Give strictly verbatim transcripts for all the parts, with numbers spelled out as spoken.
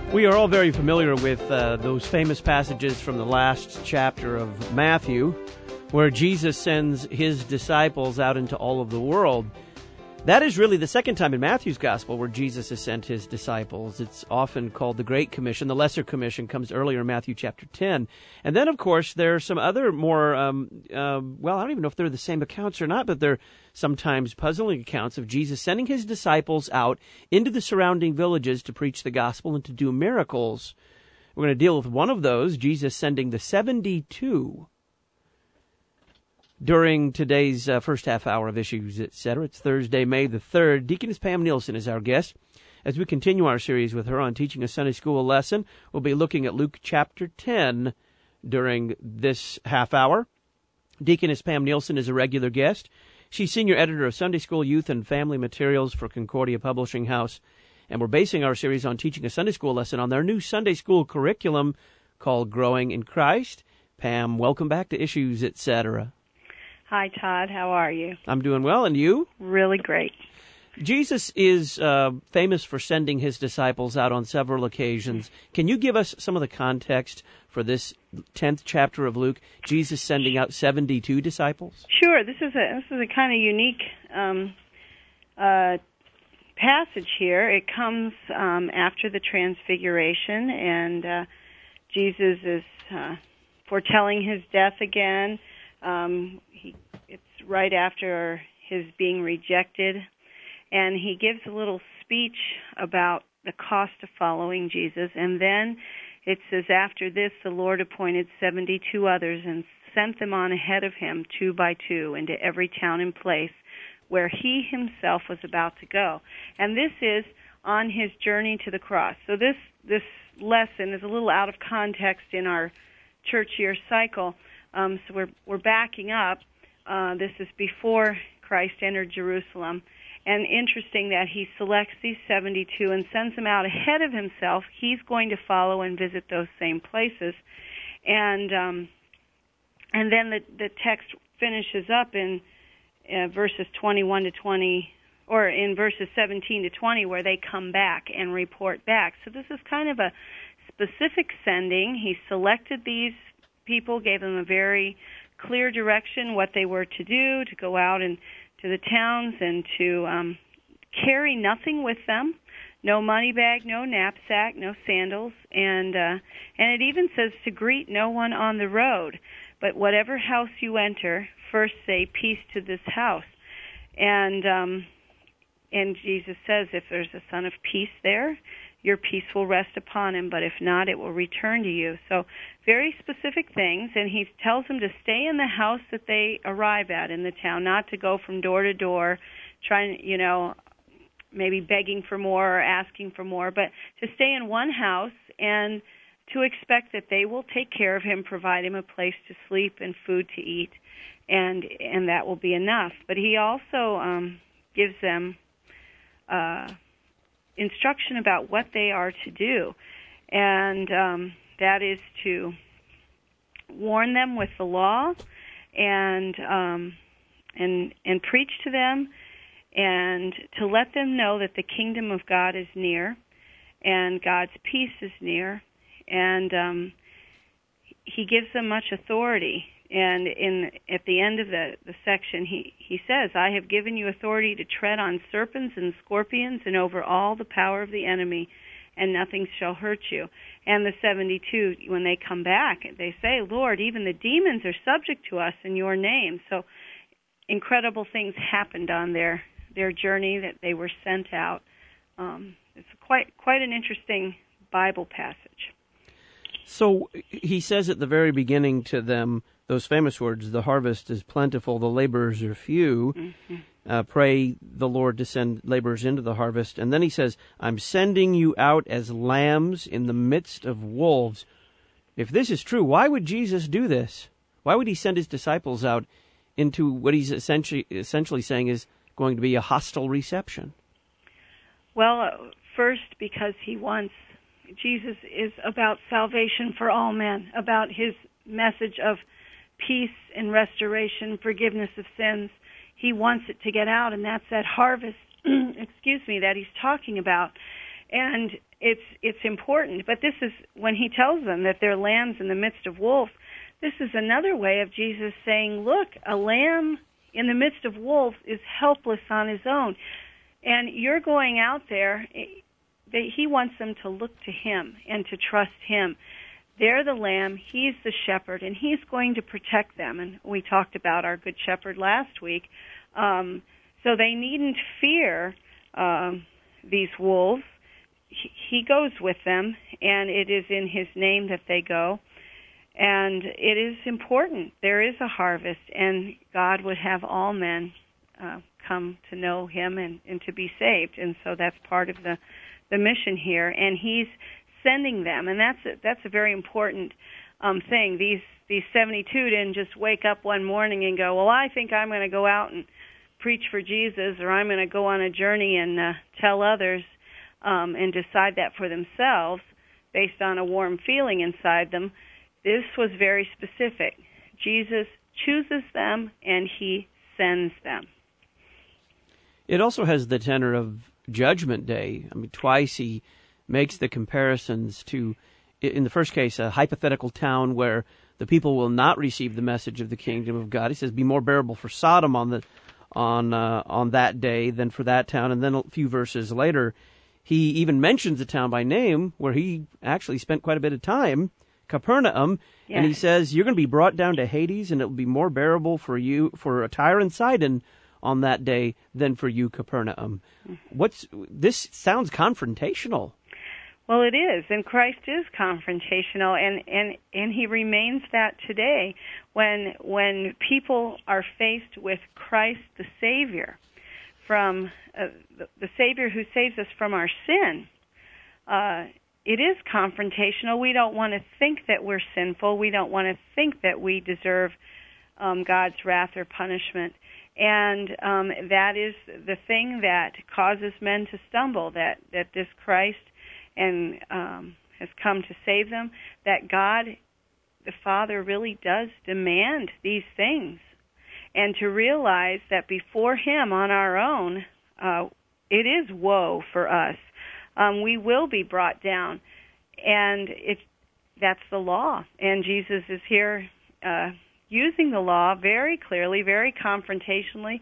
We are all very familiar with uh, those famous passages from the last chapter of Matthew, where Jesus sends his disciples out into all of the world. That is really the second time in Matthew's Gospel where Jesus has sent his disciples. It's often called the Great Commission. The Lesser Commission comes earlier in Matthew chapter ten. And then, of course, there are some other more, um, uh, well, I don't even know if they're the same accounts or not, but they're sometimes puzzling accounts of Jesus sending his disciples out into the surrounding villages to preach the gospel and to do miracles. We're going to deal with one of those, Jesus sending the seventy-two. During today's uh, first half hour of Issues, et cetera. It's Thursday, May the third. Deaconess Pam Nielsen is our guest. As we continue our series with her on teaching a Sunday school lesson, we'll be looking at Luke chapter ten during this half hour. Deaconess Pam Nielsen is a regular guest. She's senior editor of Sunday School Youth and Family Materials for Concordia Publishing House. And we're basing our series on teaching a Sunday school lesson on their new Sunday school curriculum called Growing in Christ. Pam, welcome back to Issues, et cetera. Hi, Todd. How are you? I'm doing well, and you? Really great. Jesus is uh, famous for sending his disciples out on several occasions. Can you give us some of the context for this tenth chapter of Luke, Jesus sending out seventy-two disciples? Sure. This is a this is a kind of unique um, uh, passage here. It comes um, after the Transfiguration, and uh, Jesus is uh, foretelling his death again. Um, he, it's right after his being rejected, and he gives a little speech about the cost of following Jesus, and then it says, after this, the Lord appointed seventy-two others and sent them on ahead of him, two by two, into every town and place where he himself was about to go. And this is on his journey to the cross. So this, this lesson is a little out of context in our church year cycle. Um, so we're we're backing up. Uh, this is before Christ entered Jerusalem. And interesting that he selects these seventy-two and sends them out ahead of himself. He's going to follow and visit those same places. And um, and then the, the text finishes up in uh, verses twenty-one to twenty, or in verses seventeen to twenty, where they come back and report back. So this is kind of a specific sending. He selected these people, gave them a very clear direction what they were to do, to go out and to the towns and to um, carry nothing with them, no money bag, no knapsack, no sandals, and uh, and it even says to greet no one on the road, but whatever house you enter, first say peace to this house. And um, and Jesus says, if there's a son of peace there, your peace will rest upon him, but if not, it will return to you. So very specific things, and he tells them to stay in the house that they arrive at in the town, not to go from door to door, trying, you know, maybe begging for more or asking for more, but to stay in one house and to expect that they will take care of him, provide him a place to sleep and food to eat, and and that will be enough. But he also um, gives them uh instruction about what they are to do, and um, that is to warn them with the law, and um, and and preach to them, and to let them know that the kingdom of God is near, and God's peace is near, and um, he gives them much authority. And in at the end of the, the section, he, he says, I have given you authority to tread on serpents and scorpions and over all the power of the enemy, and nothing shall hurt you. And the seventy-two, when they come back, they say, Lord, even the demons are subject to us in your name. So incredible things happened on their, their journey that they were sent out. Um, it's quite quite an interesting Bible passage. So he says at the very beginning to them, those famous words, the harvest is plentiful, the laborers are few. Mm-hmm. Uh, pray the Lord to send laborers into the harvest. And then he says, I'm sending you out as lambs in the midst of wolves. If this is true, why would Jesus do this? Why would he send his disciples out into what he's essentially, essentially saying is going to be a hostile reception? Well, uh, first, because he wants, Jesus is about salvation for all men, about his message of peace and restoration, forgiveness of sins. He wants it to get out, and that's that harvest, excuse me, that he's talking about. And it's it's important. But this is, when he tells them that they're lambs in the midst of wolves, this is another way of Jesus saying, look, a lamb in the midst of wolves is helpless on his own. And you're going out there, he wants them to look to him and to trust him. They're the lamb, he's the shepherd, and he's going to protect them. And we talked about our good shepherd last week. Um, so they needn't fear um, these wolves. He, he goes with them, and it is in his name that they go. And it is important. There is a harvest, and God would have all men uh, come to know him and, and to be saved. And so that's part of the, the mission here. And he's sending them, and that's a, that's a very important um, thing. These these seventy-two didn't just wake up one morning and go, well, I think I'm going to go out and preach for Jesus, or I'm going to go on a journey and uh, tell others um, and decide that for themselves based on a warm feeling inside them. This was very specific. Jesus chooses them, and he sends them. It also has the tenor of Judgment Day. I mean, twice he makes the comparisons to, in the first case, a hypothetical town where the people will not receive the message of the kingdom of God. He says, "Be more bearable for Sodom on the on uh, on that day than for that town." And then a few verses later, he even mentions the town by name, where he actually spent quite a bit of time, Capernaum, yes. And he says, "You're going to be brought down to Hades, and it will be more bearable for you for Tyre and Sidon on that day than for you, Capernaum." What's this? Sounds confrontational. Well, it is, and Christ is confrontational, and, and, and he remains that today. When when people are faced with Christ the Savior, from uh, the, the Savior who saves us from our sin, uh, it is confrontational. We don't want to think that we're sinful. We don't want to think that we deserve um, God's wrath or punishment. And um, that is the thing that causes men to stumble, that, that this Christ and um, has come to save them, that God, the Father, really does demand these things. And to realize that before him on our own, uh, it is woe for us. Um, we will be brought down. And it, that's the law. And Jesus is here uh, using the law very clearly, very confrontationally,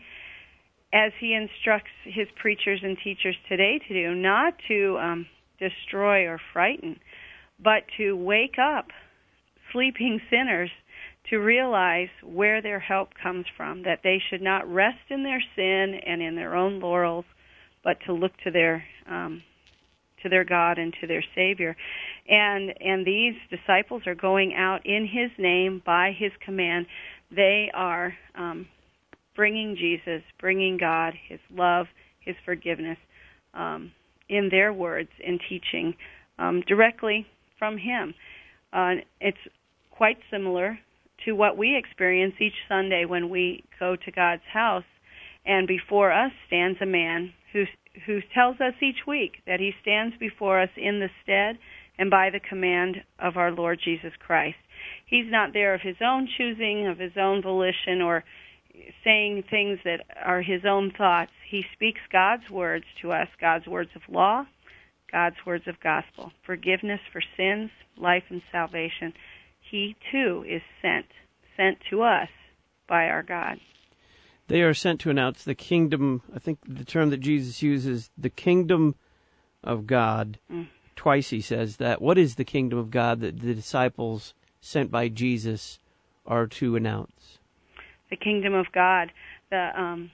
as he instructs his preachers and teachers today to do, not to um, destroy or frighten, but to wake up sleeping sinners to realize where their help comes from, that they should not rest in their sin and in their own laurels, but to look to their um, to their God and to their Savior. And and these disciples are going out in his name, by his command. They are um, bringing Jesus, bringing God, his love, his forgiveness, um, in their words and teaching um, directly from him. Uh, it's quite similar to what we experience each Sunday when we go to God's house, and before us stands a man who who tells us each week that he stands before us in the stead and by the command of our Lord Jesus Christ. He's not there of his own choosing, of his own volition, or saying things that are his own thoughts. He speaks God's words to us, God's words of law, God's words of gospel, forgiveness for sins, life and salvation. He, too, is sent, sent to us by our God. They are sent to announce the kingdom. I think the term that Jesus uses, the kingdom of God. Mm. Twice he says that. What is the kingdom of God that the disciples sent by Jesus are to announce? The kingdom of God, the um,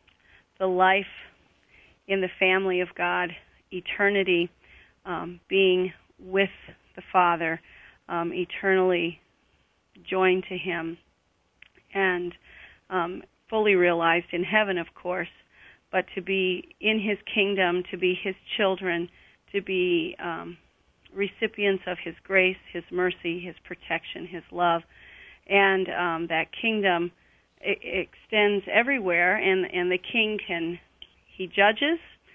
the life in the family of God, eternity, um, being with the Father, um, eternally joined to him, and um, fully realized in heaven, of course, but to be in his kingdom, to be his children, to be um, recipients of his grace, his mercy, his protection, his love, and um, that kingdom it extends everywhere, and, and the king can, he judges,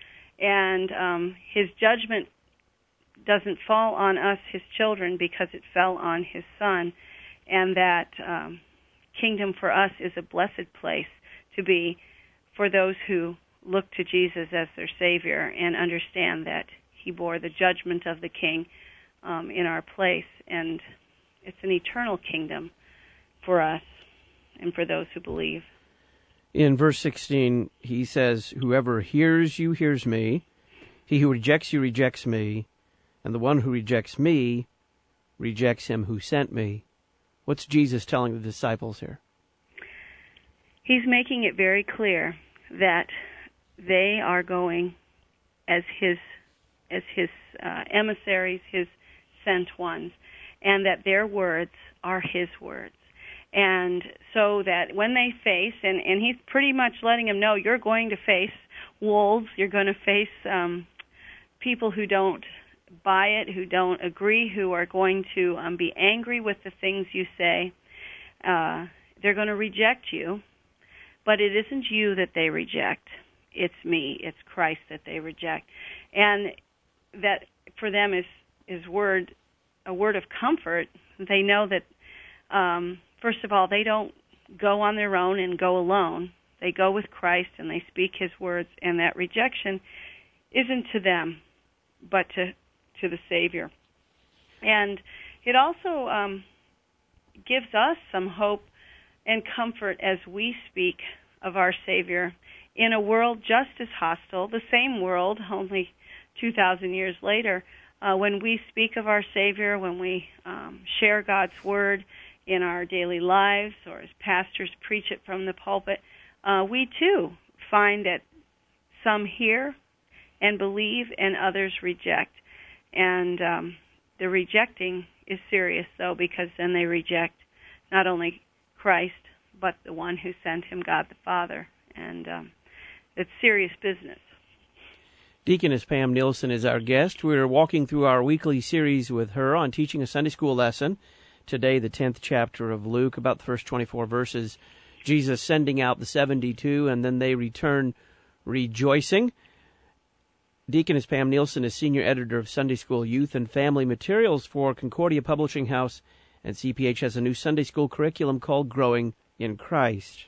and um, his judgment doesn't fall on us, his children, because it fell on his son, and that um, kingdom for us is a blessed place to be for those who look to Jesus as their Savior and understand that he bore the judgment of the king um, in our place. And it's an eternal kingdom for us and for those who believe. In verse sixteen, he says, "Whoever hears you hears me. He who rejects you rejects me. And the one who rejects me rejects him who sent me." What's Jesus telling the disciples here? He's making it very clear that they are going as his as his uh, emissaries, his sent ones, and that their words are his words. And so that when they face, and, and he's pretty much letting them know, you're going to face wolves, you're going to face um, people who don't buy it, who don't agree, who are going to um, be angry with the things you say. Uh, they're going to reject you, but it isn't you that they reject. It's me, it's Christ that they reject. And that for them is, is word, a word of comfort. They know that, um, first of all, they don't go on their own and go alone. They go with Christ and they speak his words, and that rejection isn't to them, but to, to the Savior. And it also um, gives us some hope and comfort as we speak of our Savior in a world just as hostile, the same world, only two thousand years later. Uh, when we speak of our Savior, when we um, share God's Word in our daily lives, or as pastors preach it from the pulpit, uh, we too find that some hear and believe and others reject. And um, the rejecting is serious, though, because then they reject not only Christ, but the one who sent him, God the Father. And um, it's serious business. Deaconess Pam Nielsen is our guest. We're walking through our weekly series with her on teaching a Sunday school lesson. Today, the tenth chapter of Luke, about the first twenty-four verses. Jesus sending out the seventy-two, and then they return rejoicing. Deaconess Pam Nielsen is senior editor of Sunday School Youth and Family Materials for Concordia Publishing House, and C P H has a new Sunday school curriculum called Growing in Christ.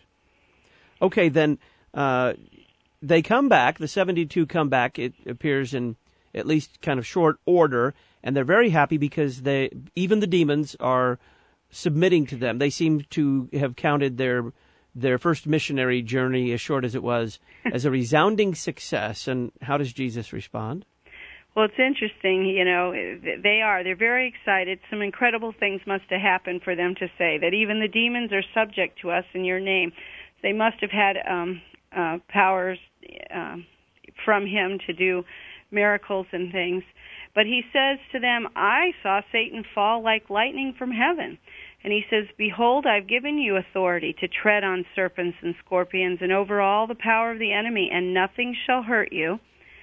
Okay, then, uh, they come back, the seventy-two come back, it appears in at least kind of short order, and they're very happy because they, even the demons are submitting to them. They seem to have counted their their first missionary journey, as short as it was, as a resounding success. And how does Jesus respond? Well, it's interesting, you know, they are. They're very excited. Some incredible things must have happened for them to say that even the demons are subject to us in your name. They must have had um, uh, powers um, from him to do miracles and things. But he says to them, I saw Satan fall like lightning from heaven. And he says, behold, I've given you authority to tread on serpents and scorpions and over all the power of the enemy, and nothing shall hurt you.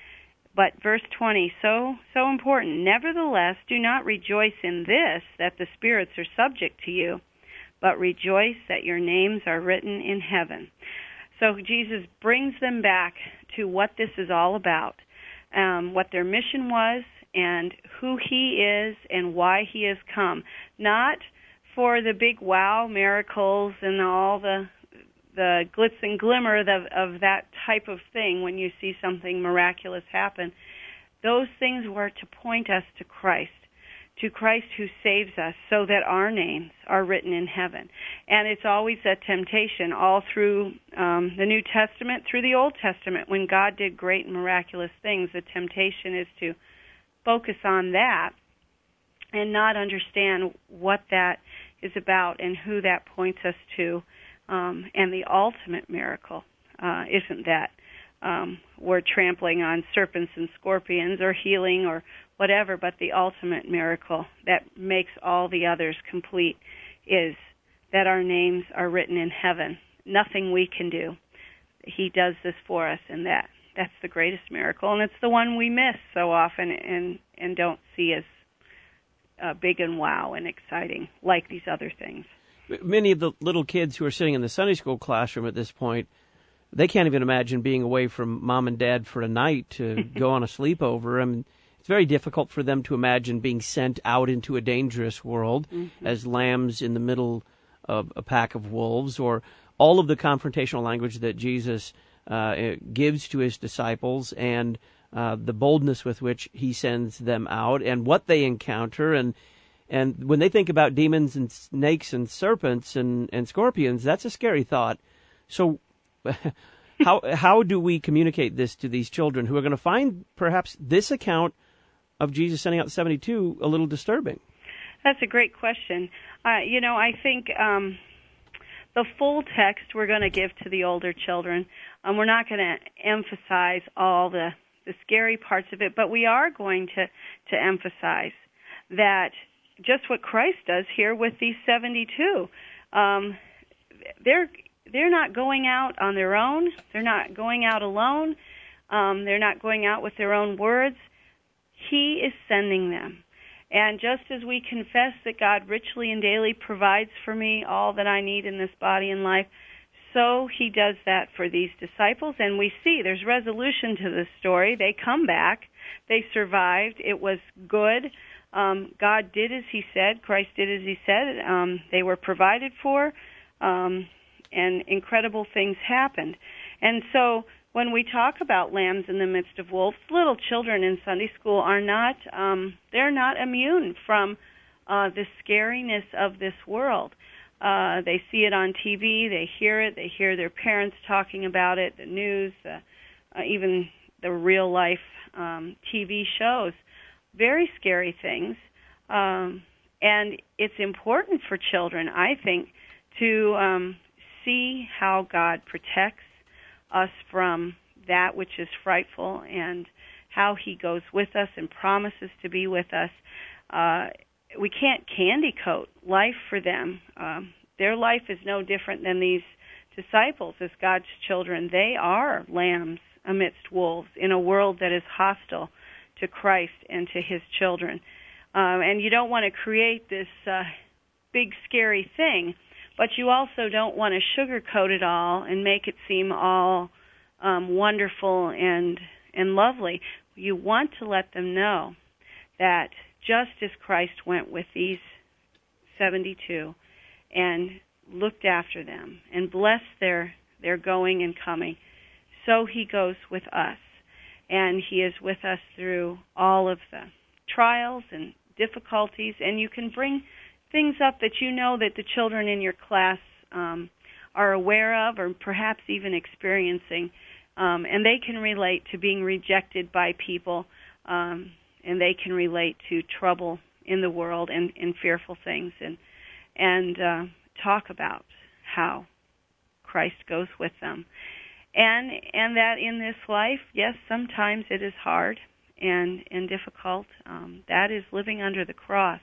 But verse twenty, so so important. Nevertheless, do not rejoice in this, that the spirits are subject to you, but rejoice that your names are written in heaven. So Jesus brings them back to what this is all about, um, what their mission was, and who he is and why he has come. Not for the big wow miracles and all the the glitz and glimmer of, of that type of thing when you see something miraculous happen. Those things were to point us to Christ, to Christ who saves us so that our names are written in heaven. And it's always a temptation all through um, the New Testament, through the Old Testament. When God did great and miraculous things, the temptation is to focus on that and not understand what that is about and who that points us to. Um, and the ultimate miracle uh, isn't that um, we're trampling on serpents and scorpions or healing or whatever, but the ultimate miracle that makes all the others complete is that our names are written in heaven. Nothing we can do. He does this for us, and that that's the greatest miracle, and it's the one we miss so often and, and don't see as uh, big and wow and exciting like these other things. Many of the little kids who are sitting in the Sunday school classroom at this point, they can't even imagine being away from mom and dad for a night to go on a sleepover. I mean, it's very difficult for them to imagine being sent out into a dangerous world mm-hmm. as lambs in the middle of a pack of wolves, or all of the confrontational language that Jesus uh, gives to his disciples, and uh, the boldness with which he sends them out and what they encounter. And and when they think about demons and snakes and serpents and, and scorpions, that's a scary thought. So how how do we communicate this to these children who are going to find perhaps this account of Jesus sending out the seventy-two a little disturbing? That's a great question. Uh, you know, I think um, the full text we're going to give to the older children. Um, we're not going to emphasize all the, the scary parts of it, but we are going to, to emphasize that just what Christ does here with these seventy-two. Um, they're they're not going out on their own. They're not going out alone. Um, they're not going out with their own words. He is sending them. And just as we confess that God richly and daily provides for me all that I need in this body and life, so he does that for these disciples. And we see there's resolution to this story. They come back. They survived. It was good. Um, God did as he said. Christ did as he said. Um, they were provided for, um, and incredible things happened. And so when we talk about lambs in the midst of wolves, little children in Sunday school are not, um, they're not immune from uh, the scariness of this world. Uh, they see it on T V, they hear it, they hear their parents talking about it, the news, uh, uh, even the real-life um, T V shows. Very scary things. Um, and it's important for children, I think, to um, see how God protects us from that which is frightful and how he goes with us and promises to be with us. Uh, we can't candy coat life for them. Um, their life is no different than these disciples as God's children. They are lambs amidst wolves in a world that is hostile to Christ and to his children. Um, and you don't want to create this uh, big scary thing, but you also don't want to sugarcoat it all and make it seem all um, wonderful and and lovely. You want to let them know that just as Christ went with these seventy-two and looked after them and blessed their, their going and coming, so he goes with us. And he is with us through all of the trials and difficulties, and you can bring things up that you know that the children in your class um, are aware of or perhaps even experiencing, um, and they can relate to being rejected by people, um, and they can relate to trouble in the world and, and fearful things, and and uh, talk about how Christ goes with them. And and that in this life, yes, sometimes it is hard and, and difficult. Um, that is living under the cross.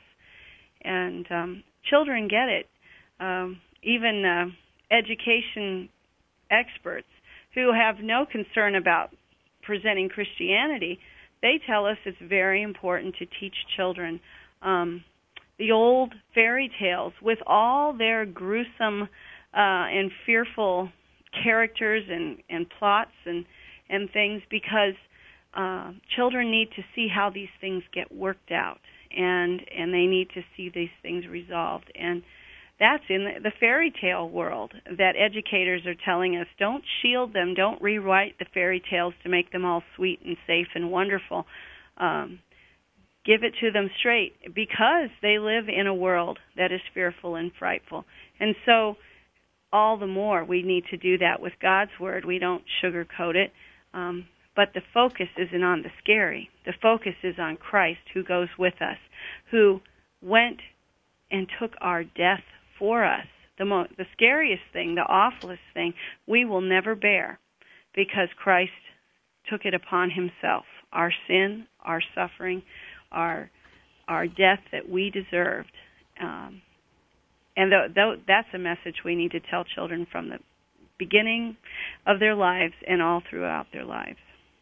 And um, children get it. Um, even uh, education experts who have no concern about presenting Christianity, they tell us it's very important to teach children um, the old fairy tales with all their gruesome uh, and fearful characters and, and plots and, and things, because uh, children need to see how these things get worked out, and and they need to see these things resolved. And that's in the, the fairy tale world that educators are telling us, don't shield them, don't rewrite the fairy tales to make them all sweet and safe and wonderful. Um, give it to them straight, because they live in a world that is fearful and frightful. And so all the more we need to do that with God's Word. We don't sugarcoat it, um, but the focus isn't on the scary. The focus is on Christ, who goes with us, who went and took our death for us. The, mo- the scariest thing, the awfulest thing, we will never bear, because Christ took it upon himself, our sin, our suffering, our our death that we deserved. Um, And th- th- that's a message we need to tell children from the beginning of their lives and all throughout their lives.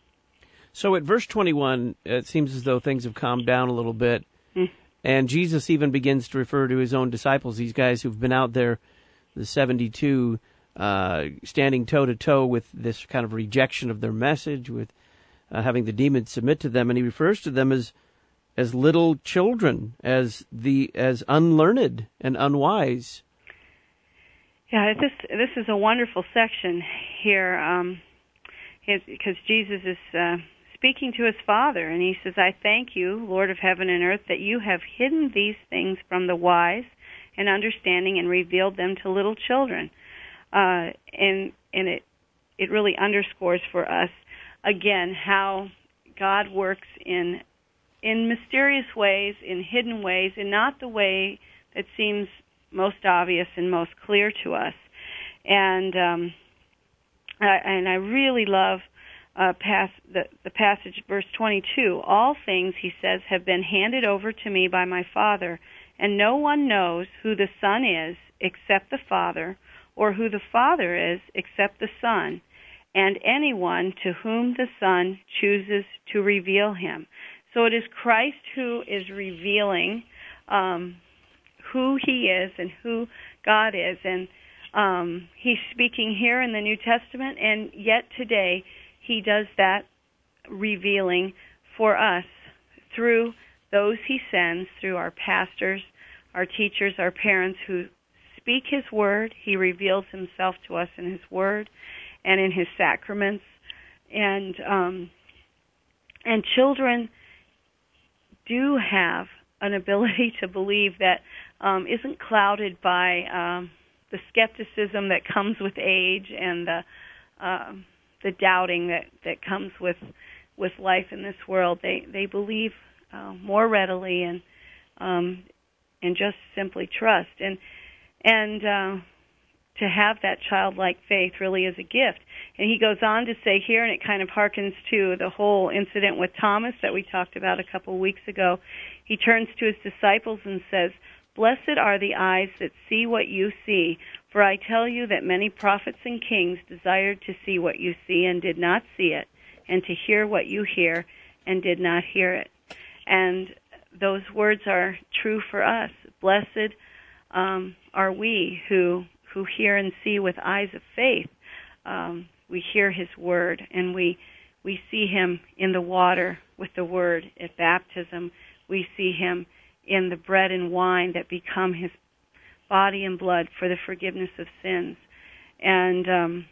So at verse twenty-one, it seems as though things have calmed down a little bit. Mm. And Jesus even begins to refer to his own disciples, these guys who've been out there, the seventy-two, uh, standing toe-to-toe with this kind of rejection of their message, with uh, having the demons submit to them. And he refers to them as as little children, as the as unlearned and unwise. Yeah, this this is a wonderful section here, um, because Jesus is uh, speaking to his Father, and he says, I thank you, Lord of heaven and earth, that you have hidden these things from the wise and understanding and revealed them to little children. Uh, and and it it really underscores for us, again, how God works in in mysterious ways, in hidden ways, and not the way that seems most obvious and most clear to us. And um, I, and I really love uh, pass, the, the passage, verse twenty-two. All things, he says, have been handed over to me by my Father, and no one knows who the Son is except the Father, or who the Father is except the Son, and anyone to whom the Son chooses to reveal him. So it is Christ who is revealing um, who he is and who God is. And um, he's speaking here in the New Testament, and yet today he does that revealing for us through those he sends, through our pastors, our teachers, our parents who speak his word. He reveals himself to us in his word and in his sacraments. And um, and children do have an ability to believe that um, isn't clouded by um, the skepticism that comes with age and the uh, the doubting that, that comes with with life in this world. They they believe uh, more readily and um, and just simply trust. And and uh, to have that childlike faith really is a gift. And he goes on to say here, and it kind of harkens to the whole incident with Thomas that we talked about a couple of weeks ago. He turns to his disciples and says, "Blessed are the eyes that see what you see, for I tell you that many prophets and kings desired to see what you see and did not see it, and to hear what you hear and did not hear it." And those words are true for us. Blessed um, are we who who hear and see with eyes of faith. Um, we hear his word, and we we see him in the water with the word at baptism. We see him in the bread and wine that become his body and blood for the forgiveness of sins. And um,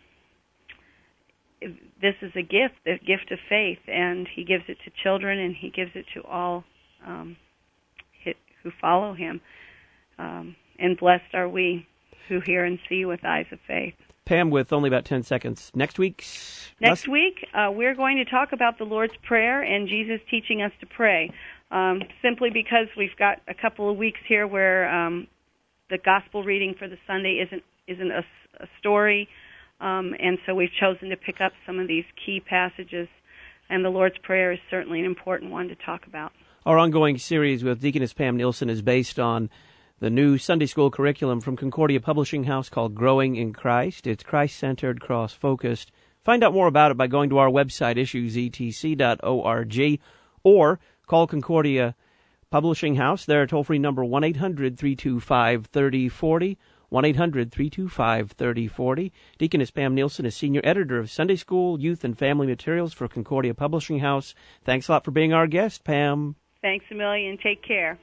this is a gift, the gift of faith, and he gives it to children, and he gives it to all um, who follow him. Um, and blessed are we who hear and see with eyes of faith. Pam, with only about ten seconds. Next week's... Next week, uh, we're going to talk about the Lord's Prayer and Jesus teaching us to pray, um, simply because we've got a couple of weeks here where um, the gospel reading for the Sunday isn't isn't a, a story, um, and so we've chosen to pick up some of these key passages, and the Lord's Prayer is certainly an important one to talk about. Our ongoing series with Deaconess Pam Nielsen is based on the new Sunday school curriculum from Concordia Publishing House called Growing in Christ. It's Christ-centered, cross-focused. Find out more about it by going to our website, issues e t c dot org, or call Concordia Publishing House. Their toll-free number, one eight hundred three two five three oh four oh, one eight hundred three two five three oh four oh. Deaconess Pam Nielsen is Senior Editor of Sunday School, Youth, and Family Materials for Concordia Publishing House. Thanks a lot for being our guest, Pam. Thanks a million. Take care.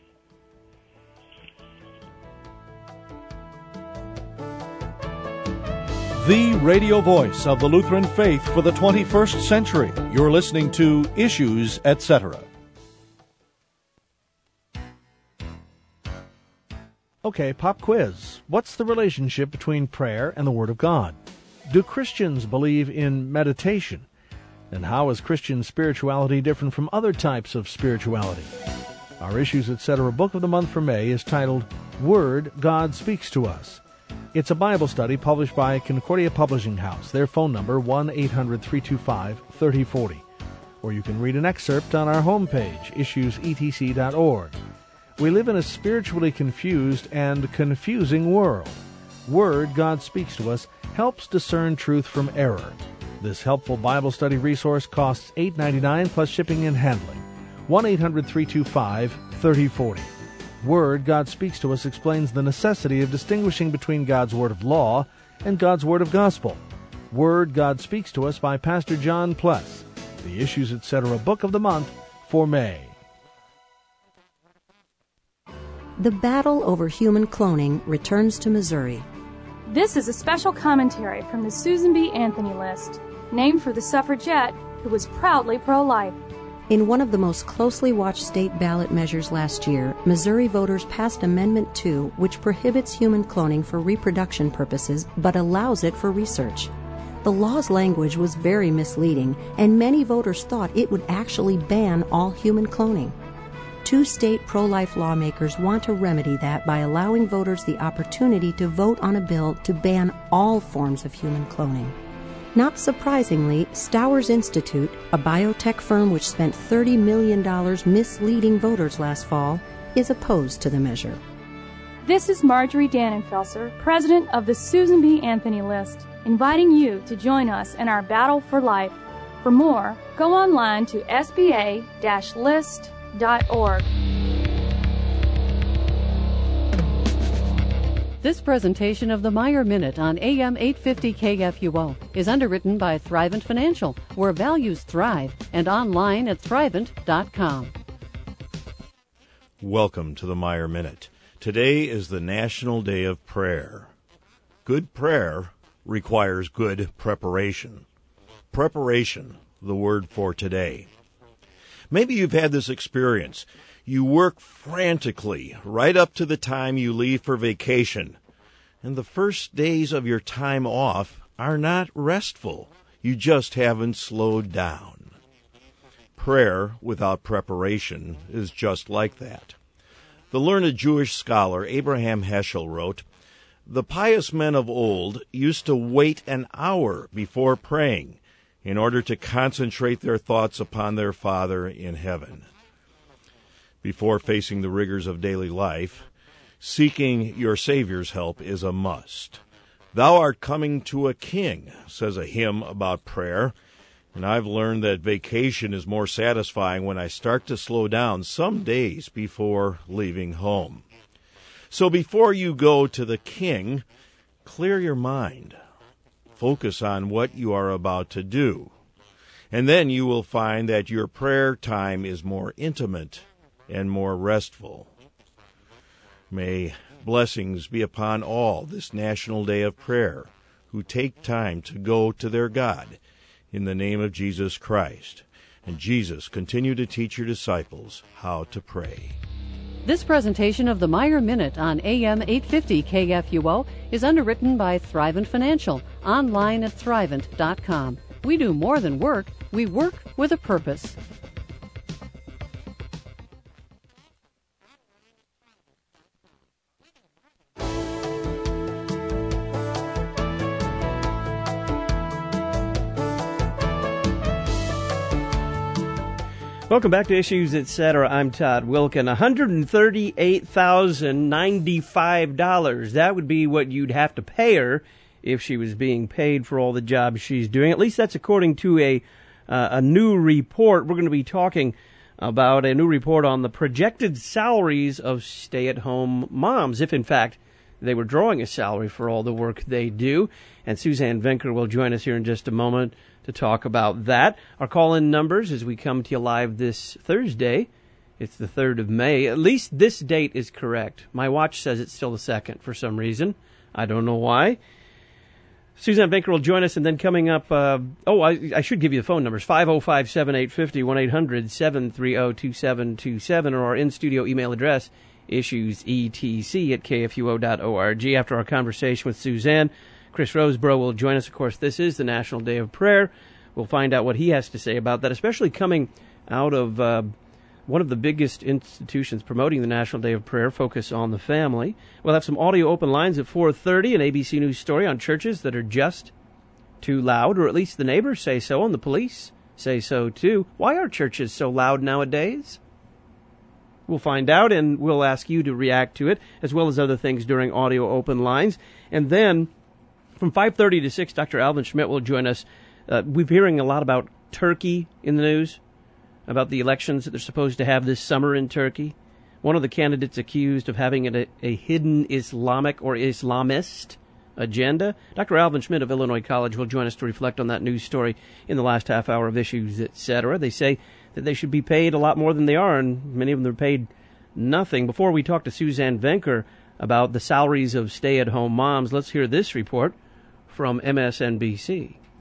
The radio voice of the Lutheran faith for the twenty-first century. You're listening to Issues, et cetera. Okay, pop quiz. What's the relationship between prayer and the Word of God? Do Christians believe in meditation? And how is Christian spirituality different from other types of spirituality? Our Issues, et cetera. book of the month for May is titled Word God Speaks to Us. It's a Bible study published by Concordia Publishing House. Their phone number, one eight hundred three two five three oh four oh. Or you can read an excerpt on our homepage, issues e t c dot org. We live in a spiritually confused and confusing world. Word God Speaks to Us helps discern truth from error. This helpful Bible study resource costs eight dollars and ninety-nine cents plus shipping and handling. one eight hundred three two five three oh four oh. Word God Speaks to Us explains the necessity of distinguishing between God's Word of Law and God's Word of Gospel. Word God Speaks to Us by Pastor John Pless. The Issues, et cetera. book of the month for May. The battle over human cloning returns to Missouri. This is a special commentary from the Susan B. Anthony list, named for the suffragette who was proudly pro-life. In one of the most closely watched state ballot measures last year, Missouri voters passed Amendment two, which prohibits human cloning for reproduction purposes but allows it for research. The law's language was very misleading, and many voters thought it would actually ban all human cloning. Two state pro-life lawmakers want to remedy that by allowing voters the opportunity to vote on a bill to ban all forms of human cloning. Not surprisingly, Stowers Institute, a biotech firm which spent thirty million dollars misleading voters last fall, is opposed to the measure. This is Marjorie Dannenfelser, president of the Susan B. Anthony List, inviting you to join us in our battle for life. For more, go online to s b a dash list dot org. This presentation of the Meyer Minute on A M eight fifty K F U O is underwritten by Thrivent Financial, where values thrive, and online at thrivent dot com. Welcome to the Meyer Minute. Today is the National Day of Prayer. Good prayer requires good preparation. Preparation, the word for today. Maybe you've had this experience. You work frantically right up to the time you leave for vacation, and the first days of your time off are not restful. You just haven't slowed down. Prayer without preparation is just like that. The learned Jewish scholar Abraham Heschel wrote, "The pious men of old used to wait an hour before praying in order to concentrate their thoughts upon their Father in heaven." Before facing the rigors of daily life, seeking your Savior's help is a must. "Thou art coming to a king," says a hymn about prayer, and I've learned that vacation is more satisfying when I start to slow down some days before leaving home. So before you go to the king, clear your mind. Focus on what you are about to do, and then you will find that your prayer time is more intimate and more restful. May blessings be upon all this National Day of Prayer who take time to go to their God in the name of Jesus Christ. And Jesus, continue to teach your disciples how to pray. This presentation of the Meyer Minute on A M eight fifty K F U O is underwritten by Thrivent Financial, online at thrivent dot com. We do more than work, we work with a purpose. Welcome back to Issues, et cetera. I'm Todd Wilkin. one hundred thirty-eight thousand ninety-five dollars. That would be what you'd have to pay her if she was being paid for all the jobs she's doing. At least that's according to a uh, a new report. We're going to be talking about a new report on the projected salaries of stay-at-home moms, if in fact they were drawing a salary for all the work they do. And Suzanne Venker will join us here in just a moment to talk about that. Our call-in numbers as we come to you live this Thursday. It's the third of May. At least this date is correct. My watch says it's still the second for some reason. I don't know why. Suzanne Venker will join us, and then coming up, uh, oh, I, I should give you the phone numbers, five oh five, seven eight five oh, one eight hundred, seven three oh, two seven two seven, or our in-studio email address, issuesetc at k f u o dot org. After our conversation with Suzanne, Chris Roseborough will join us. Of course, this is the National Day of Prayer. We'll find out what he has to say about that, especially coming out of uh, one of the biggest institutions promoting the National Day of Prayer, Focus on the Family. We'll have some audio open lines at four thirty, an A B C News story on churches that are just too loud, or at least the neighbors say so, and the police say so too. Why are churches so loud nowadays? We'll find out, and we'll ask you to react to it, as well as other things during audio open lines. And then from five thirty to six, Doctor Alvin Schmidt will join us. Uh, we've been hearing a lot about Turkey in the news, about the elections that they're supposed to have this summer in Turkey. One of the candidates accused of having a, a hidden Islamic or Islamist agenda. Doctor Alvin Schmidt of Illinois College will join us to reflect on that news story in the last half hour of Issues, et cetera. They say that they should be paid a lot more than they are, and many of them are paid nothing. Before we talk to Suzanne Venker about the salaries of stay-at-home moms, let's hear this report from M S N B C.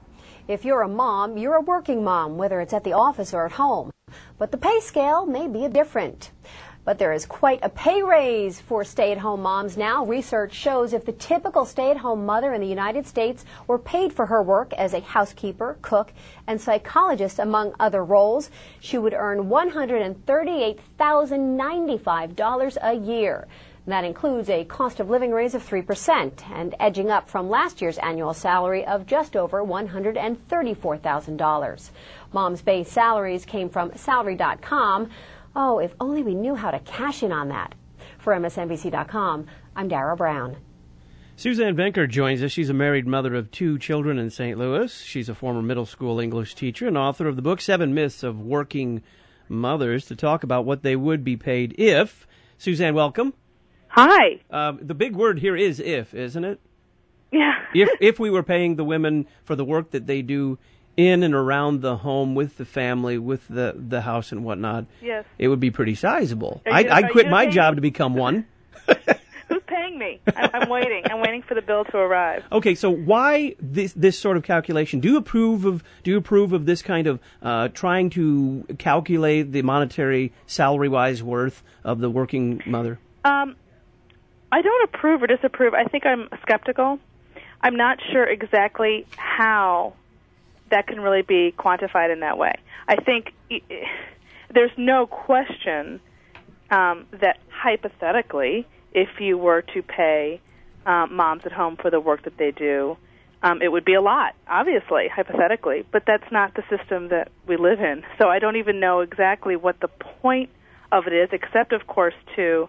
If you're a mom, you're a working mom, whether it's at the office or at home. But the pay scale may be different. But there is quite a pay raise for stay-at-home moms now. Research shows if the typical stay-at-home mother in the United States were paid for her work as a housekeeper, cook, and psychologist, among other roles, she would earn one hundred thirty-eight thousand ninety-five dollars a year. That includes a cost of living raise of three percent and edging up from last year's annual salary of just over one hundred thirty-four thousand dollars. Moms' base salaries came from salary dot com. Oh, if only we knew how to cash in on that. For M S N B C dot com, I'm Dara Brown. Suzanne Venker joins us. She's a married mother of two children in Saint Louis. She's a former middle school English teacher and author of the book Seven Myths of Working Mothers, to talk about what they would be paid if. Suzanne, welcome. Hi. Uh, the big word here is if, isn't it? Yeah. if if we were paying the women for the work that they do in and around the home, with the family, with the, the house and whatnot, yes, it would be pretty sizable. Are I'd, you- I'd are quit you my paying- job to become one. Who's paying me? I'm, I'm waiting. I'm waiting for the bill to arrive. Okay, so why this this sort of calculation? Do you approve of do you approve of this kind of uh, trying to calculate the monetary salary wise worth of the working mother? Um, I don't approve or disapprove. I think I'm skeptical. I'm not sure exactly how that can really be quantified in that way. I think i- i- there's no question um, that hypothetically, if you were to pay um, moms at home for the work that they do, um, it would be a lot, obviously, hypothetically. But that's not the system that we live in. So I don't even know exactly what the point of it is, except, of course, to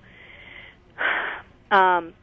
um,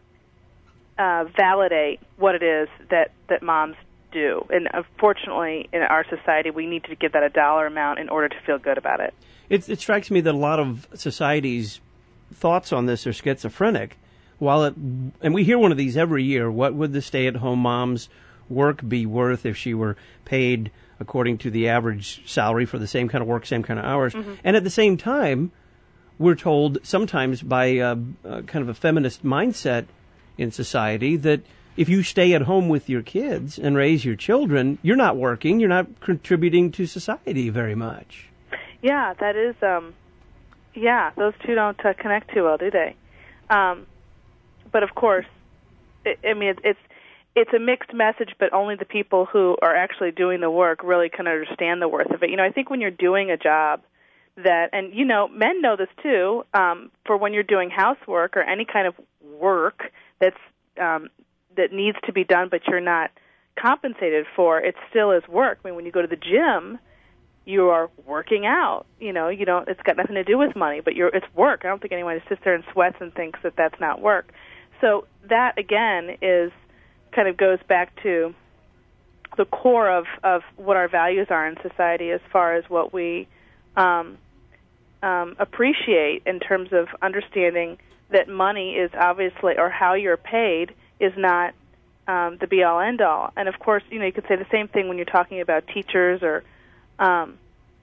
uh, validate what it is that, that moms do. And unfortunately, in our society, we need to give that a dollar amount in order to feel good about it. It, it strikes me that a lot of society's thoughts on this are schizophrenic. While it, and we hear one of these every year, what would the stay-at-home mom's work be worth if she were paid according to the average salary for the same kind of work, same kind of hours? Mm-hmm. And at the same time, we're told sometimes by uh, uh, kind of a feminist mindset in society that if you stay at home with your kids and raise your children, you're not working, you're not contributing to society very much. Yeah, that is, um, yeah, those two don't uh, connect too well, do they? Um, but of course, it, I mean, it, it's it's a mixed message, but only the people who are actually doing the work really can understand the worth of it. You know, I think when you're doing a job that, and you know, men know this too, um, for when you're doing housework or any kind of work that's um, that needs to be done, but you're not compensated for, it still is work. I mean, when you go to the gym, you are working out. You know, you don't. It's got nothing to do with money, but you're. It's work. I don't think anyone sits there and sweats and thinks that that's not work. So that again is kind of goes back to the core of of what our values are in society, as far as what we um, um, appreciate in terms of understanding that money is obviously, or how you're paid is not um, the be-all, end-all. And, of course, you know, you could say the same thing when you're talking about teachers or um,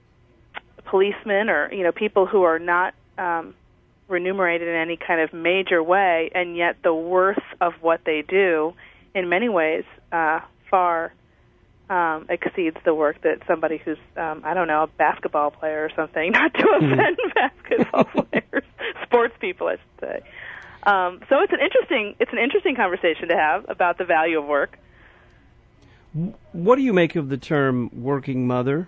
policemen or, you know, people who are not um, remunerated in any kind of major way, and yet the worth of what they do in many ways uh, far um, exceeds the work that somebody who's, um, I don't know, a basketball player or something, not to offend basketball players, sports people, I should say. Um, so it's an interesting it's an interesting conversation to have about the value of work. What do you make of the term working mother?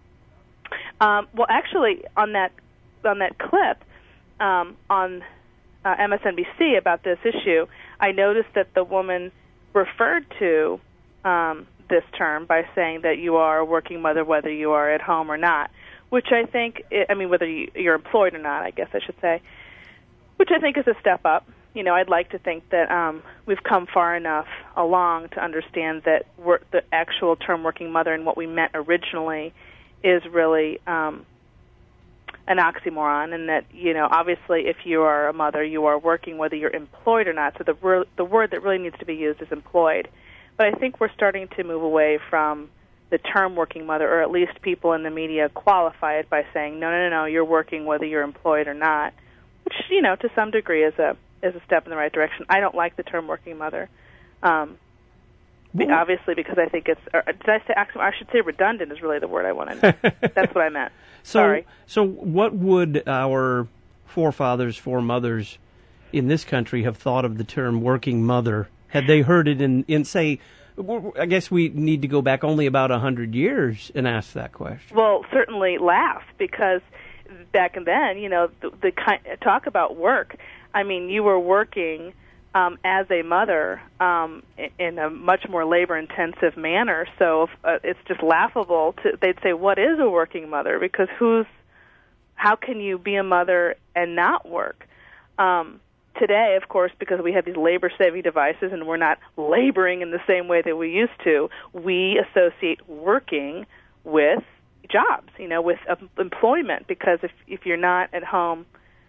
Um, well, actually, on that on that clip um, on uh, M S N B C about this issue, I noticed that the woman referred to um, this term by saying that you are a working mother whether you are at home or not, which I think, I mean, whether you, you're employed or not, I guess I should say, which I think is a step up. You know, I'd like to think that um, we've come far enough along to understand that we're, the actual term working mother and what we meant originally is really um, an oxymoron, and that, you know, obviously if you are a mother, you are working whether you're employed or not. So the, re- the word that really needs to be used is employed. But I think we're starting to move away from the term working mother, or at least people in the media qualify it by saying, no, no, no, no, you're working whether you're employed or not, which, you know, to some degree is a is a step in the right direction. I don't like the term working mother. Um, Well, obviously, because I think it's, or did I say, actually, I should say redundant is really the word I wanted. That's what I meant. So, Sorry. So what would our forefathers, foremothers in this country have thought of the term working mother? Had they heard it in, in say, I guess we need to go back only about a hundred years and ask that question. Well, certainly laugh, because back then, you know, the, the kind, talk about work. I mean, you were working um, as a mother um, in, in a much more labor-intensive manner. So uh, it's just laughable. To, they'd say, "What is a working mother?" Because who's, how can you be a mother and not work? Um, Today, of course, because we have these labor-saving devices and we're not laboring in the same way that we used to, we associate working with jobs, you know, with uh, employment. Because if if you're not at home,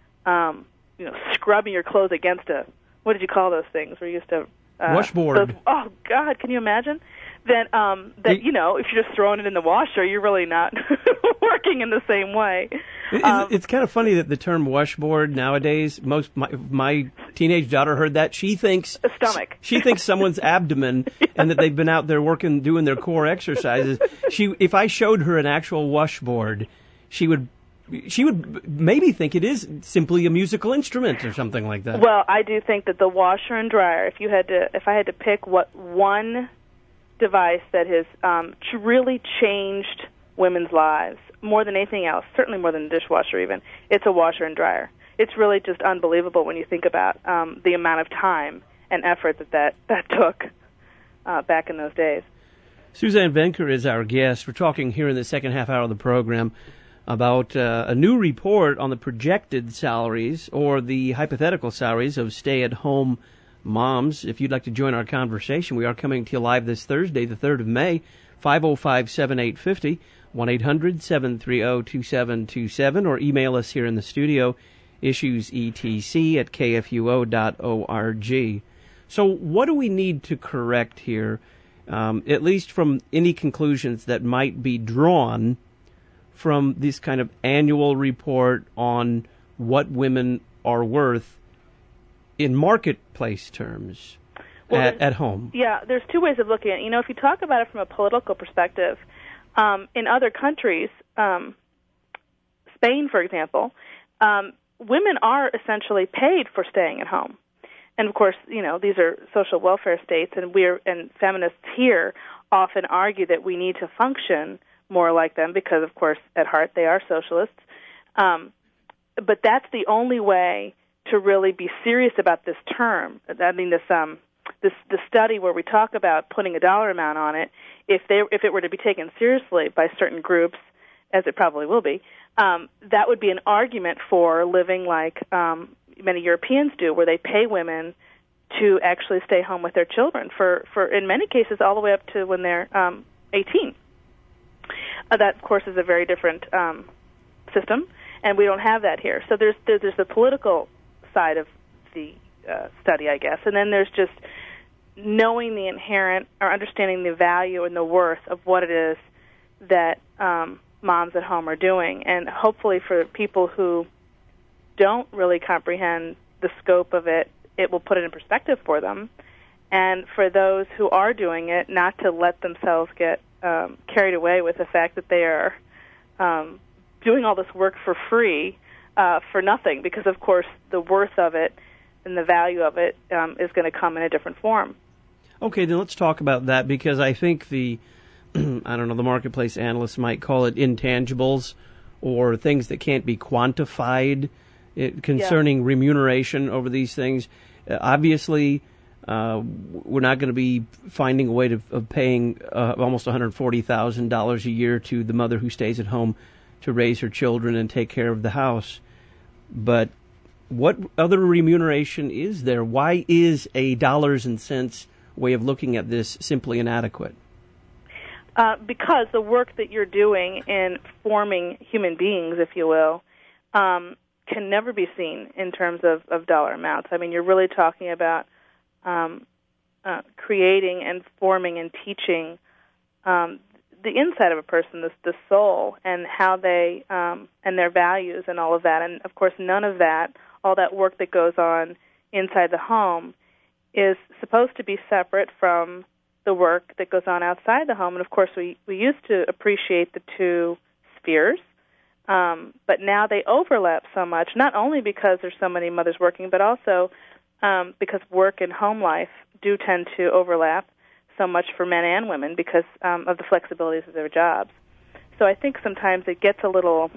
um, you know, scrubbing your clothes against a, what did you call those things? We used to uh, washboard. Those, oh God, can you imagine? Then um, that you know, if you're just throwing it in the washer, you're really not working in the same way. It's, Um, it's kind of funny that the term washboard nowadays, most my, my teenage daughter heard that. She thinks a stomach. She thinks someone's abdomen, yeah. And that they've been out there working, doing their core exercises. She, if I showed her an actual washboard, she would, she would maybe think it is simply a musical instrument or something like that. Well, I do think that the washer and dryer. If you had to, if I had to pick what one device that has um, really changed women's lives more than anything else, certainly more than a dishwasher even, it's a washer and dryer. It's really just unbelievable when you think about um, the amount of time and effort that that, that took uh, back in those days. Suzanne Venker is our guest. We're talking here in the second half hour of the program about uh, a new report on the projected salaries or the hypothetical salaries of stay-at-home moms. If you'd like to join our conversation, we are coming to you live this Thursday, the third of May, five oh five, seven eight five oh, one eight hundred, seven three oh, two seven two seven, or email us here in the studio, issuesetc at k f u o dot org. So what do we need to correct here, um, at least from any conclusions that might be drawn from this kind of annual report on what women are worth in marketplace terms well, at, at home? Yeah, there's two ways of looking at it. You know, if you talk about it from a political perspective, um, in other countries, um, Spain, for example, um, women are essentially paid for staying at home. And, of course, you know, these are social welfare states, and we're and feminists here often argue that we need to function more like them because, of course, at heart they are socialists. Um, but that's the only way to really be serious about this term. I mean, this um, this the study where we talk about putting a dollar amount on it. If they if it were to be taken seriously by certain groups, as it probably will be, um, that would be an argument for living like um, many Europeans do, where they pay women to actually stay home with their children for, for in many cases all the way up to when they're um, eighteen. Uh, that, of course, is a very different um, system, and we don't have that here. So there's there's, there's the political side of the uh, study, I guess, and then there's just knowing the inherent or understanding the value and the worth of what it is that um, moms at home are doing, and hopefully for people who don't really comprehend the scope of it, it will put it in perspective for them, and for those who are doing it, not to let themselves get um, carried away with the fact that they are um, doing all this work for free uh, for nothing, because, of course, the worth of it and the value of it um, is going to come in a different form. Okay, then let's talk about that, because I think the, I don't know, the marketplace analysts might call it intangibles or things that can't be quantified it, concerning yeah. remuneration over these things. Uh, obviously, uh, we're not going to be finding a way to, of paying uh, almost one hundred forty thousand dollars a year to the mother who stays at home to raise her children and take care of the house. But what other remuneration is there? Why is a dollars and cents way of looking at this simply inadequate? Uh, because the work that you're doing in forming human beings, if you will, um, can never be seen in terms of, of dollar amounts. I mean, you're really talking about um, uh, creating and forming and teaching um, the inside of a person, the, the soul, and how they um, and their values and all of that. And of course, none of that, all that work that goes on inside the home, is supposed to be separate from the work that goes on outside the home. And, of course, we, we used to appreciate the two spheres, um, but now they overlap so much, not only because there's so many mothers working, but also um, because work and home life do tend to overlap so much for men and women because um, of the flexibilities of their jobs. So I think sometimes it gets a little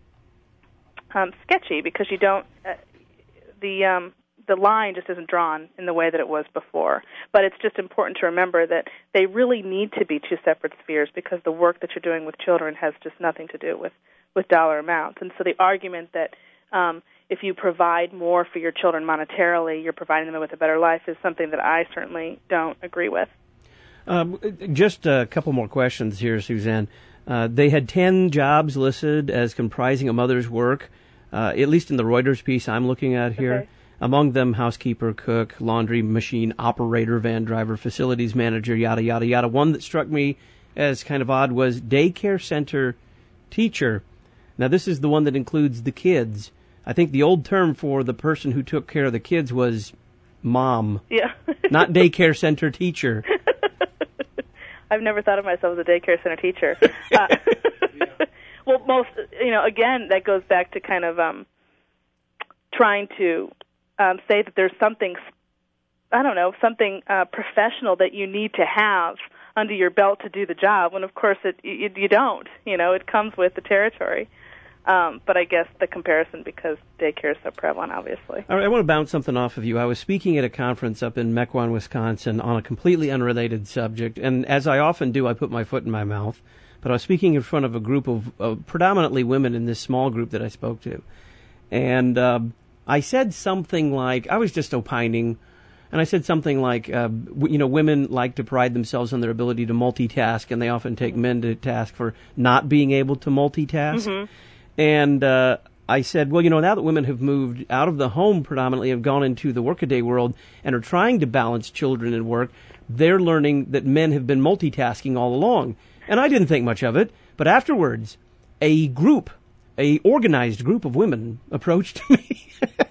um, sketchy because you don't uh, the um, the line just isn't drawn in the way that it was before. But it's just important to remember that they really need to be two separate spheres because the work that you're doing with children has just nothing to do with, with dollar amounts. And so the argument that um, if you provide more for your children monetarily, you're providing them with a better life is something that I certainly don't agree with. Um, just a couple more questions here, Suzanne. Uh, they had ten jobs listed as comprising a mother's work, uh, at least in the Reuters piece I'm looking at here. Okay. Among them, housekeeper, cook, laundry machine operator, van driver, facilities manager, yada, yada, yada. One that struck me as kind of odd was daycare center teacher. Now, this is the one that includes the kids. I think the old term for the person who took care of the kids was mom. Yeah. Not daycare center teacher. I've never thought of myself as a daycare center teacher. Uh, well, most, you know, again, that goes back to kind of um, trying to um, say that there's something, I don't know, something uh, professional that you need to have under your belt to do the job, when, of course, it you, you don't. You know, it comes with the territory. Um, but I guess the comparison, because daycare is so prevalent, obviously. All right, I want to bounce something off of you. I was speaking at a conference up in Mequon, Wisconsin, on a completely unrelated subject, and as I often do, I put my foot in my mouth. But I was speaking in front of a group of uh, predominantly women in this small group that I spoke to. And uh, I said something like, I was just opining, and I said something like, uh, w- you know, women like to pride themselves on their ability to multitask, and they often take men to task for not being able to multitask. Mm-hmm. And uh, I said, well, you know, now that women have moved out of the home predominantly, have gone into the workaday world and are trying to balance children and work, they're learning that men have been multitasking all along. And I didn't think much of it, but afterwards, a group, a organized group of women approached me.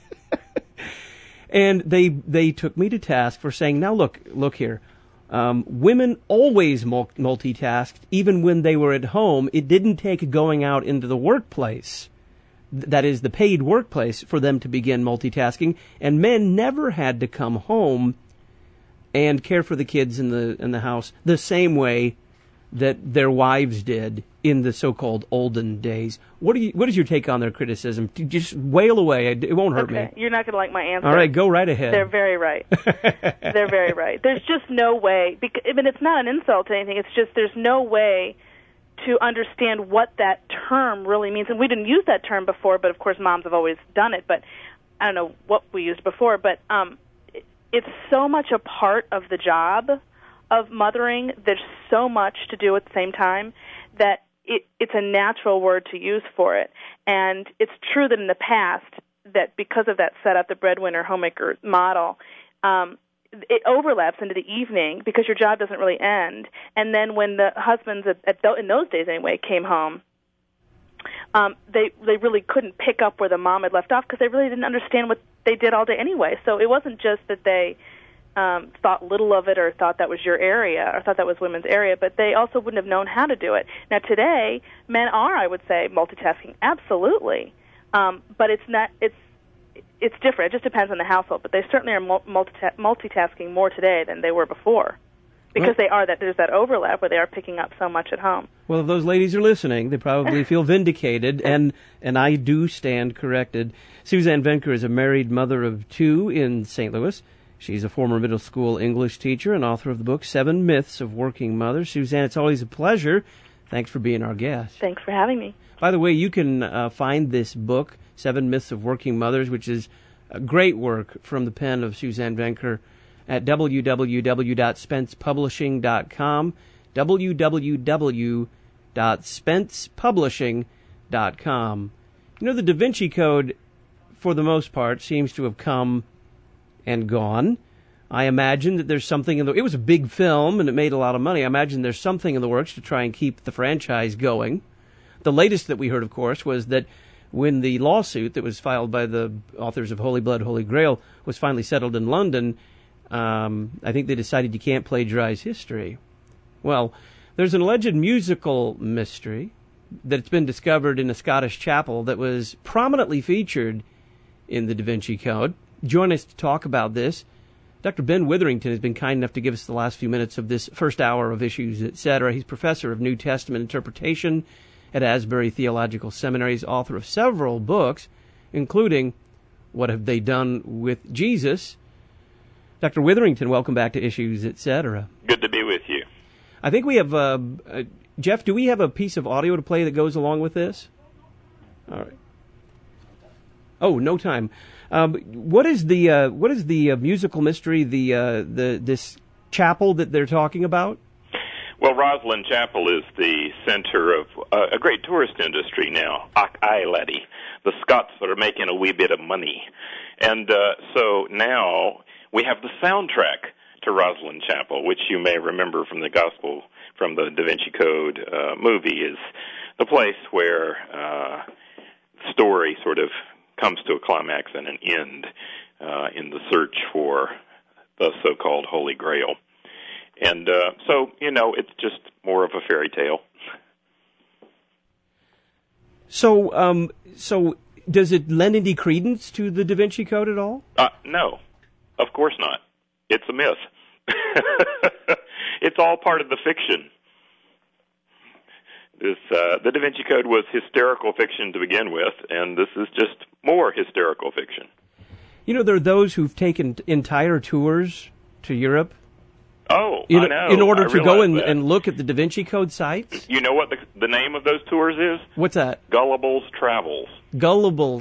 And they they took me to task for saying, now look, look here. Um, women always mul- multitasked, even when they were at home. It didn't take going out into the workplace, th- that is, the paid workplace, for them to begin multitasking. And men never had to come home and care for the kids in the in the house the same way that their wives did in the so-called olden days. What do you? What is your take on their criticism? Just wail away. It won't hurt okay. me. You're not going to like my answer. All right, go right ahead. They're very right. They're very right. There's just no way. Because, I mean, it's not an insult to anything. It's just there's no way to understand what that term really means. And we didn't use that term before, but of course moms have always done it. But I don't know what we used before. But um, it, it's so much a part of the job of mothering. There's so much to do at the same time that it, it's a natural word to use for it. And it's true that in the past, that because of that setup, the breadwinner homemaker model, um, it overlaps into the evening because your job doesn't really end. And then when the husbands, at, at th- in those days anyway, came home, um, they they really couldn't pick up where the mom had left off because they really didn't understand what they did all day anyway. So it wasn't just that they Um, thought little of it or thought that was your area or thought that was women's area, but they also wouldn't have known how to do it. Now today, men are, I would say, multitasking, absolutely, um, but it's not. It's it's different. It just depends on the household, but they certainly are multi- multitasking more today than they were before, because well, they are that there's that overlap where they are picking up so much at home. Well, if those ladies are listening, they probably feel vindicated, and and I do stand corrected. Suzanne Venker is a married mother of two in Saint Louis. She's a former middle school English teacher and author of the book Seven Myths of Working Mothers. Suzanne, it's always a pleasure. Thanks for being our guest. Thanks for having me. By the way, you can uh, find this book, Seven Myths of Working Mothers, which is a great work from the pen of Suzanne Venker, at w w w dot spence publishing dot com, w w w dot spence publishing dot com. You know, the Da Vinci Code, for the most part, seems to have come and gone. I imagine that there's something in the... It was a big film, and it made a lot of money. I imagine there's something in the works to try and keep the franchise going. The latest that we heard, of course, was that when the lawsuit that was filed by the authors of Holy Blood, Holy Grail was finally settled in London, Um, I think they decided you can't plagiarize history. Well, there's an alleged musical mystery that's been discovered in a Scottish chapel that was prominently featured in the Da Vinci Code. Join us to talk about this. Doctor Ben Witherington has been kind enough to give us the last few minutes of this first hour of Issues, et cetera. He's professor of New Testament interpretation at Asbury Theological Seminary. He's author of several books, including What Have They Done with Jesus? Doctor Witherington, welcome back to Issues, et cetera. Good to be with you. I think we have, uh, uh, Jeff, do we have a piece of audio to play that goes along with this? All right. Oh, no time. Um, what is the uh, what is the uh, musical mystery? The uh, the this chapel that they're talking about? Well, Rosslyn Chapel is the center of uh, a great tourist industry now. Ac Ailadi. The Scots are making a wee bit of money, and uh, so now we have the soundtrack to Rosslyn Chapel, which you may remember from the Gospel, from the Da Vinci Code uh, movie, is the place where uh, story sort of comes to a climax and an end uh, in the search for the so-called Holy Grail. And uh, so, you know, it's just more of a fairy tale. So, um, so does it lend any credence to the Da Vinci Code at all? Uh, no, of course not. It's a myth. It's all part of the fiction. This, uh, the Da Vinci Code was hysterical fiction to begin with, and this is just more hysterical fiction. You know, there are those who've taken entire tours to Europe. Oh, in, I know. In order I to go and, that. and look at the Da Vinci Code sites. You know what the, the name of those tours is? What's that? Gullible's Travels. Gullible.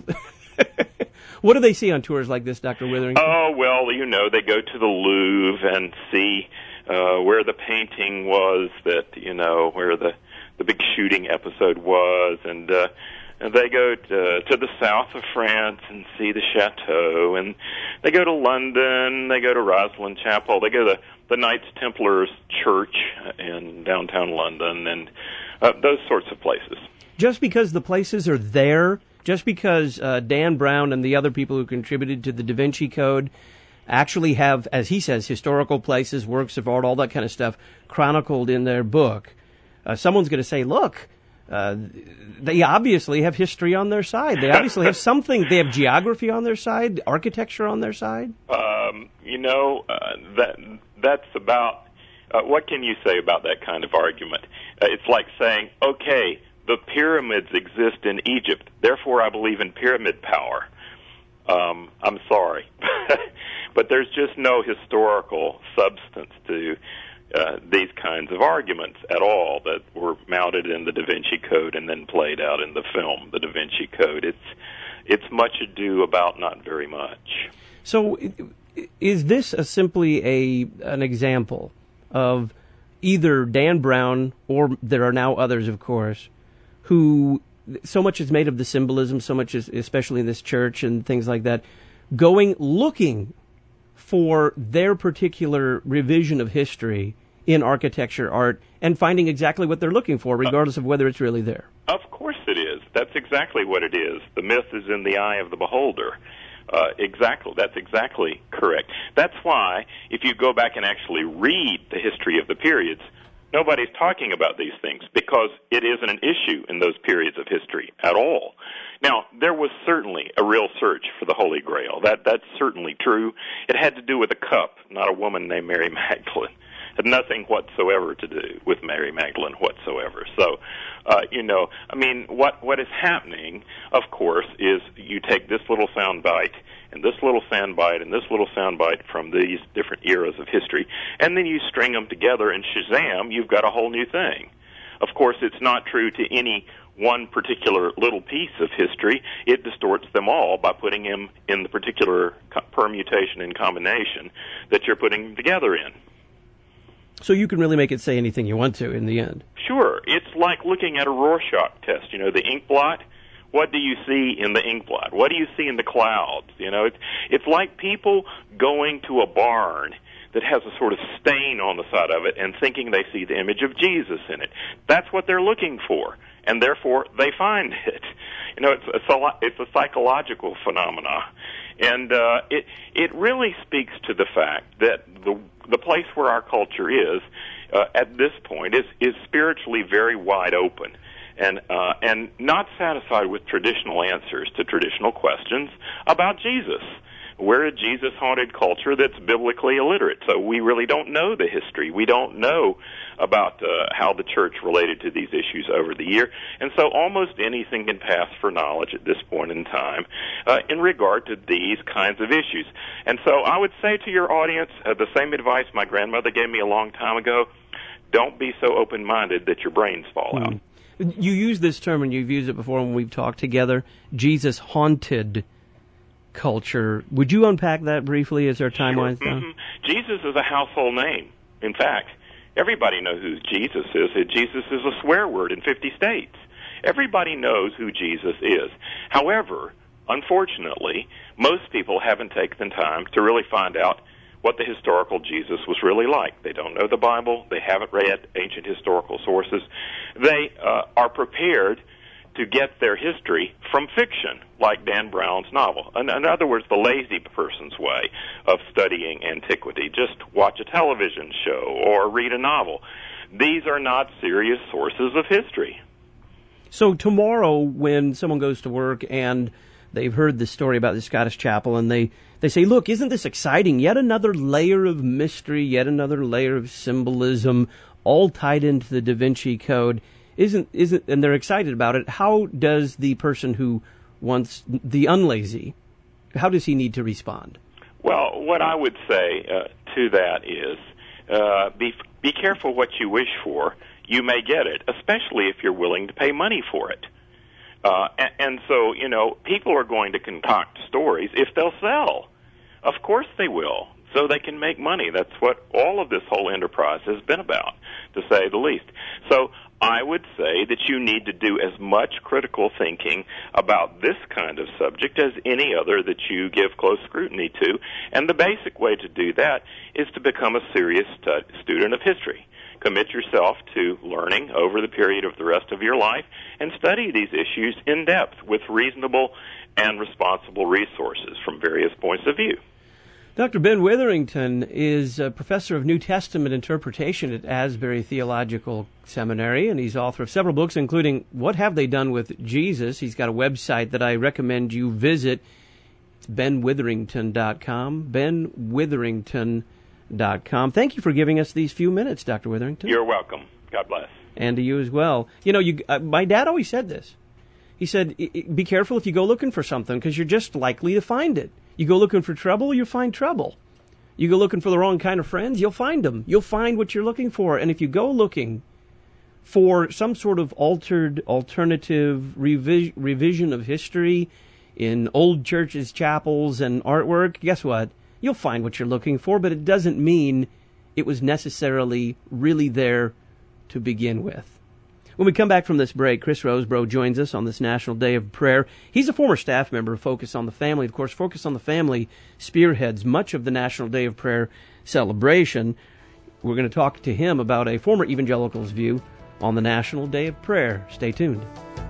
What do they see on tours like this, Doctor Witherington? Oh, well, you know, they go to the Louvre and see uh, where the painting was that, you know, where the the big shooting episode was, and uh, and they go to, to the south of France and see the chateau, and they go to London, they go to Rosslyn Chapel, they go to the Knights Templars Church in downtown London, and uh, those sorts of places. Just because the places are there, just because uh, Dan Brown and the other people who contributed to the Da Vinci Code actually have, as he says, historical places, works of art, all that kind of stuff chronicled in their book, Uh, someone's going to say, look, uh, they obviously have history on their side. They obviously have something. They have geography on their side, architecture on their side. Um, you know, uh, that that's about, uh, what can you say about that kind of argument? Uh, it's like saying, okay, the pyramids exist in Egypt, therefore I believe in pyramid power. Um, I'm sorry. But there's just no historical substance to Uh, these kinds of arguments at all that were mounted in the Da Vinci Code and then played out in the film, the Da Vinci Code. It's it's much ado about not very much. So, is this a simply a an example of either Dan Brown, or there are now others, of course, who so much is made of the symbolism, so much is, especially in this church and things like that, going looking for their particular revision of history in architecture, art, and finding exactly what they're looking for, regardless of whether it's really there? Of course it is. That's exactly what it is. The myth is in the eye of the beholder. Uh, exactly. That's exactly correct. That's why, if you go back and actually read the history of the periods, nobody's talking about these things, because it isn't an issue in those periods of history at all. Now, there was certainly a real search for the Holy Grail. That That's certainly true. It had to do with a cup, not a woman named Mary Magdalene. It had nothing whatsoever to do with Mary Magdalene whatsoever. So, uh, you know, I mean, what what is happening, of course, is you take this little sound bite and this little sound bite and this little sound bite from these different eras of history, and then you string them together, and shazam, you've got a whole new thing. Of course, it's not true to any one particular little piece of history. It distorts them all by putting them in the particular permutation and combination that you're putting them together in. So you can really make it say anything you want to in the end. Sure. It's like looking at a Rorschach test. You know, the ink blot. What do you see in the ink blot? What do you see in the clouds? You know, it's it's like people going to a barn that has a sort of stain on the side of it and thinking they see the image of Jesus in it. That's what they're looking for, and therefore they find it. You know, it's a, it's a psychological phenomena, And uh, it it really speaks to the fact that the the place where our culture is uh, at this point is is spiritually very wide open, and uh, and not satisfied with traditional answers to traditional questions about Jesus. We're a Jesus-haunted culture that's biblically illiterate, so we really don't know the history. We don't know about uh, how the church related to these issues over the year, and so almost anything can pass for knowledge at this point in time uh, in regard to these kinds of issues. And so I would say to your audience uh, the same advice my grandmother gave me a long time ago: don't be so open-minded that your brains fall out. Mm. You use this term, and you've used it before when we've talked together, Jesus-haunted culture. Would you unpack that briefly as our time winds down? Mm-hmm. Jesus is a household name. In fact, everybody knows who Jesus is. Jesus is a swear word in fifty states. Everybody knows who Jesus is. However, unfortunately, most people haven't taken the time to really find out what the historical Jesus was really like. They don't know the Bible. They haven't read ancient historical sources. They uh, are prepared to get their history from fiction, like Dan Brown's novel. In, in other words, the lazy person's way of studying antiquity. Just watch a television show or read a novel. These are not serious sources of history. So tomorrow, when someone goes to work and they've heard the story about the Scottish Chapel, and they, they say, look, isn't this exciting? Yet another layer of mystery, yet another layer of symbolism, all tied into the Da Vinci Code. Isn't isn't and they're excited about it. How does the person who wants the unlazy, how does he need to respond? Well, what I would say uh, to that is uh, be be careful what you wish for. You may get it, especially if you're willing to pay money for it. Uh, and, and so, you know, people are going to concoct stories if they'll sell. Of course they will, so they can make money. That's what all of this whole enterprise has been about, to say the least. So I would say that you need to do as much critical thinking about this kind of subject as any other that you give close scrutiny to, and the basic way to do that is to become a serious stu- student of history. Commit yourself to learning over the period of the rest of your life and study these issues in depth with reasonable and responsible resources from various points of view. Doctor Ben Witherington is a professor of New Testament interpretation at Asbury Theological Seminary, and he's author of several books, including What Have They Done with Jesus? He's got a website that I recommend you visit. It's ben witherington dot com, ben witherington dot com. Thank you for giving us these few minutes, Doctor Witherington. You're welcome. God bless. And to you as well. You know, you, uh, my dad always said this. He said, be careful if you go looking for something, because you're just likely to find it. You go looking for trouble, you'll find trouble. You go looking for the wrong kind of friends, you'll find them. You'll find what you're looking for. And if you go looking for some sort of altered, alternative revis- revision of history in old churches, chapels, and artwork, guess what? You'll find what you're looking for, but it doesn't mean it was necessarily really there to begin with. When we come back from this break, Chris Rosebrough joins us on this National Day of Prayer. He's a former staff member of Focus on the Family. Of course, Focus on the Family spearheads much of the National Day of Prayer celebration. We're going to talk to him about a former evangelical's view on the National Day of Prayer. Stay tuned.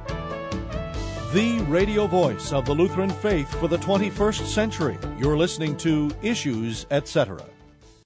The radio voice of the Lutheran faith for the twenty-first century. You're listening to Issues, et cetera.